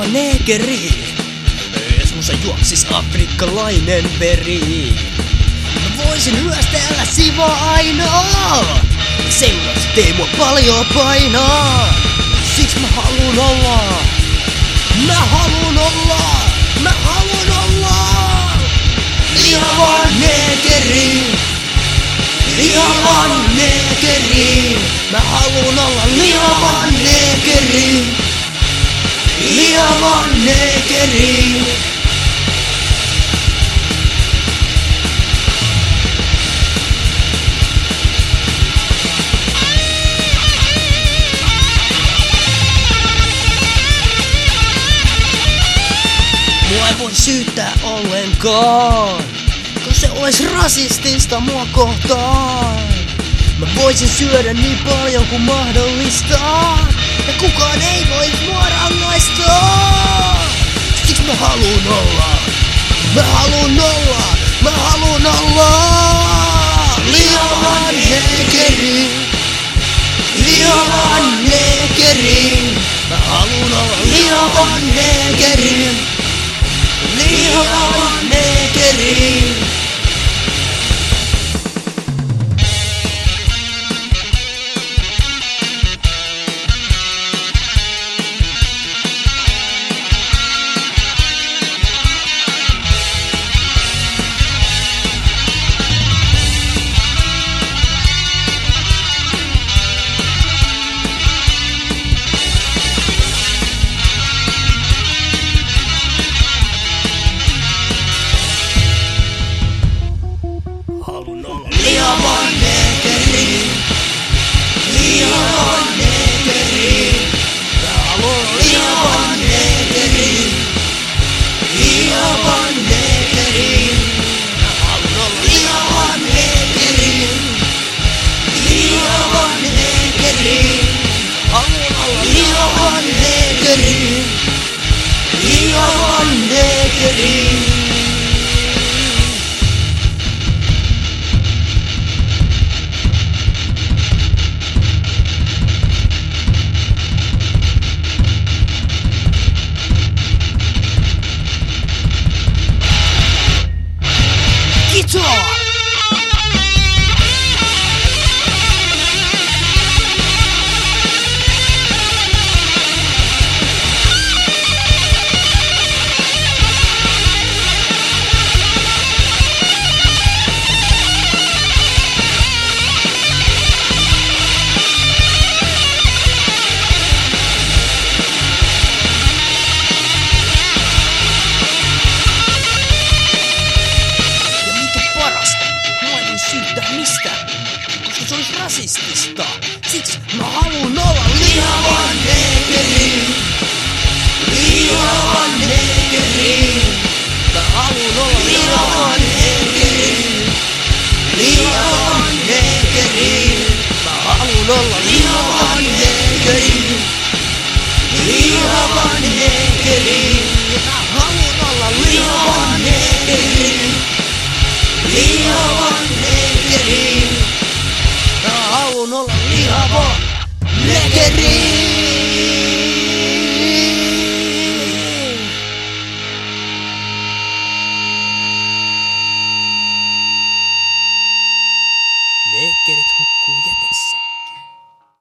neekeri. Suussa juoksis afrikkalainen veri. Mä voisin hyöstellä sivaa ainoa. Seuraavaksi tei mua paljon painaa. Siks mä haluun olla. Mä haluun olla. Mä haluun olla. Lihavan neekeri. Lihavan neekeri. Mä haluun olla lihavan neekeri. Lihavan neekeri. Mua ei voi syyttää ollenkaan, koska se ois rasistista mua kohtaan. Mä voisin syödä niin paljon kuin mahdollista, ja kukaan ei vois mua rangaistaa. Siks mä haluun olla. Mä haluun olla. Mä haluun olla. Lihavan neekeri. Lihavan neekeri. Mä haluun olla lihavan neekeri. Lihavan neekeri. Lihavan neekeri. Lihavan neekeri. Mä haluun lihavan neekeri. Lihavan neekeri. Mä haluun olla lihavan neekeri. Lihavan neekeri. Haluun olla lihavan neekeri. Lihavan neekeri. Guitar! Koska se ois rasistista. Siks mä haluun olla lihavan neekeri. Lihavan neekeri. Mä haluun olla lihavan neekeri. Lihavan neekeri. Mä haluun olla lihavan neekeri. Lihavan neekeri. Mä haluun olla lihavan neekeri. Lihavan neekeri. Mä haluun olla lihava neekeri. Neekerit